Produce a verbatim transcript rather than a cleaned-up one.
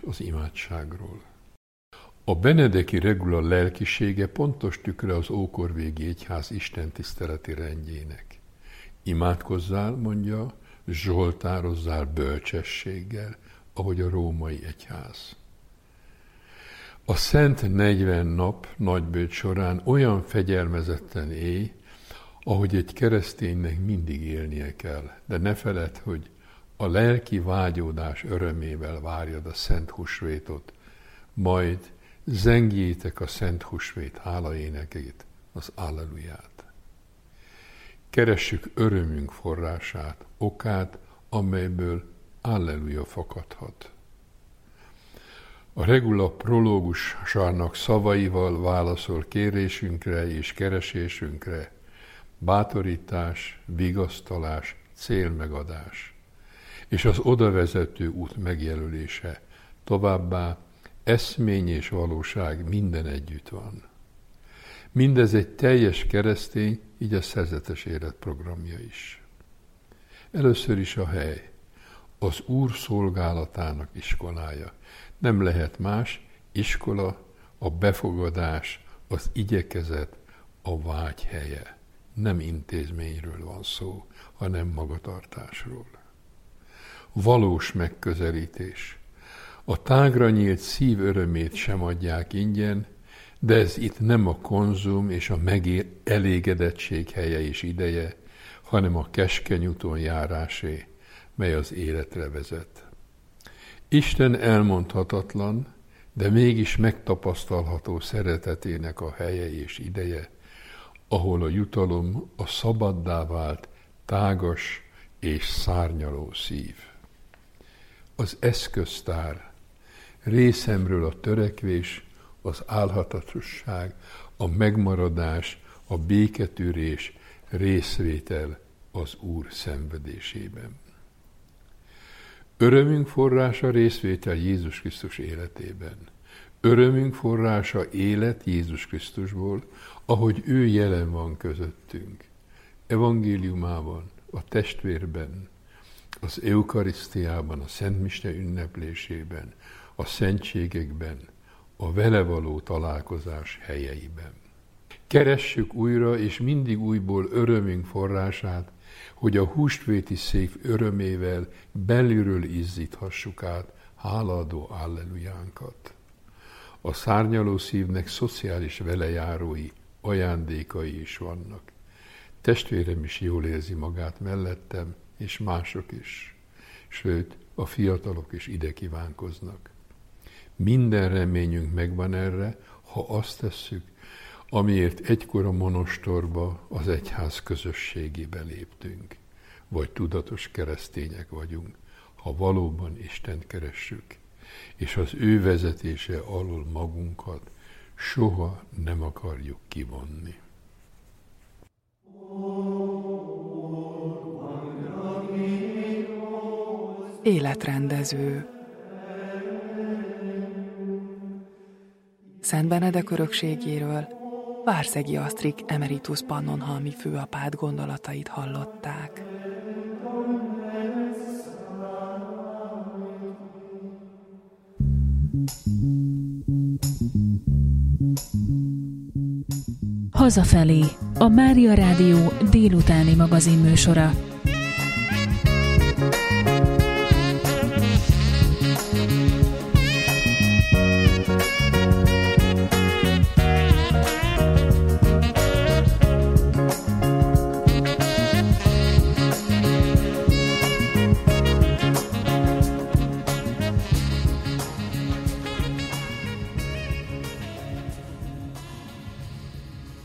az imádságról. A benedeki regula lelkisége pontos tükre az ókorvégi egyház istentiszteleti rendjének. Imádkozzál, mondja, zsoltározzál bölcsességgel, ahogy a római egyház. A szent negyven nap nagybőt során olyan fegyelmezetten élj, ahogy egy kereszténynek mindig élnie kell, de ne feledd, hogy a lelki vágyódás örömével várjad a szent húsvétot, majd zengjétek a szent húsvét hálaénekét, az alleluját. Keressük örömünk forrását, okát, amelyből alleluja fakadhat. A regula prológussának szavaival válaszol kérésünkre és keresésünkre, bátorítás, vigasztalás, célmegadás, és az odavezető út megjelölése, továbbá eszmény és valóság minden együtt van. Mindez egy teljes keresztény, így a szerzetes élet programja is. Először is a hely, az Úr szolgálatának iskolája. Nem lehet más, iskola, a befogadás, az igyekezet, a vágy helye. Nem intézményről van szó, hanem magatartásról. Valós megközelítés. A tágra nyílt szív örömét sem adják ingyen, de ez itt nem a konzum és a megelégedettség helye és ideje, hanem a keskeny úton járásé, mely az életre vezet. Isten elmondhatatlan, de mégis megtapasztalható szeretetének a helye és ideje, ahol a jutalom a szabaddá vált, tágas és szárnyaló szív. Az eszköztár, részemről a törekvés, az álhatatosság, a megmaradás, a béketűrés, részvétel az Úr szenvedésében. Örömünk forrása részvétel Jézus Krisztus életében. Örömünk forrása élet Jézus Krisztusból, ahogy ő jelen van közöttünk. Evangéliumában, a testvérben, az eukarisztiában, a szentmise ünneplésében, a szentségekben, a vele való találkozás helyeiben. Keressük újra és mindig újból örömünk forrását, hogy a húsvéti szék örömével belülről izzíthassuk át hálaadó allelujánkat. A szárnyaló szívnek szociális velejárói, ajándékai is vannak. Testvérem is jól érzi magát mellettem, és mások is. Sőt, a fiatalok is ide kívánkoznak. Minden reményünk megvan erre, ha azt tesszük, amiért egykor a monostorba, az egyház közösségébe léptünk, vagy tudatos keresztények vagyunk, ha valóban Istent keressük, és az ő vezetése alól magunkat soha nem akarjuk kivonni. Életrendező. Szent Benedek örökségéről Várszegi Asztrik emeritus pannonhalmi főapát gondolatait hallották. Hazafelé, a Mária Rádió délutáni magazinműsora.